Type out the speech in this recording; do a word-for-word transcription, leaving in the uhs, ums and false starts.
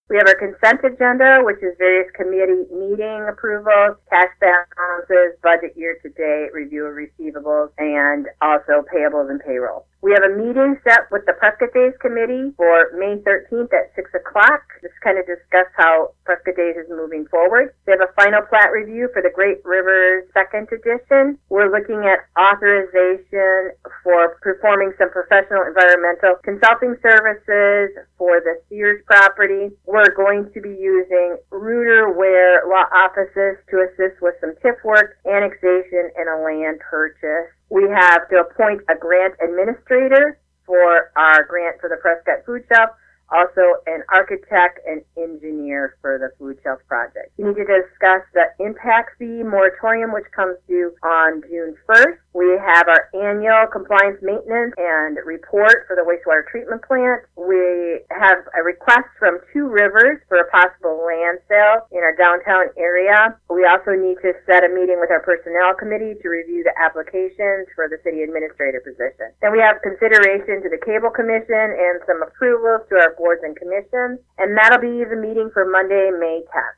We have our consent agenda, which is various committee meeting approvals, cash balances, budget year-to-date, review of receivables, and also payables and payroll. We have a meeting set with the Prescott Days Committee for May thirteenth at six o'clock. Just kind of discuss how Prescott Days is moving forward. We have a final plat review for the Great Rivers second edition. We're looking at authorization for performing some professional environmental consulting services for the Sears property. We're going to be using Reuter Ware Law Offices to assist with some T I F work, annexation, and a land purchase. We have to appoint a grant administrator for our grant for the Prescott Food Shelf, also an architect and engineer for the food shelf project. We need to discuss the impact fee moratorium, which comes due on June first. We have our annual compliance maintenance and report for the wastewater treatment plant. We have a request from Two Rivers for a possible land sale in our downtown area. We also need to set a meeting with our personnel committee to review the applications for the city administrator position. Then we have consideration to the cable commission and some approvals to our boards and commissions, and that'll be the meeting for Monday, May tenth.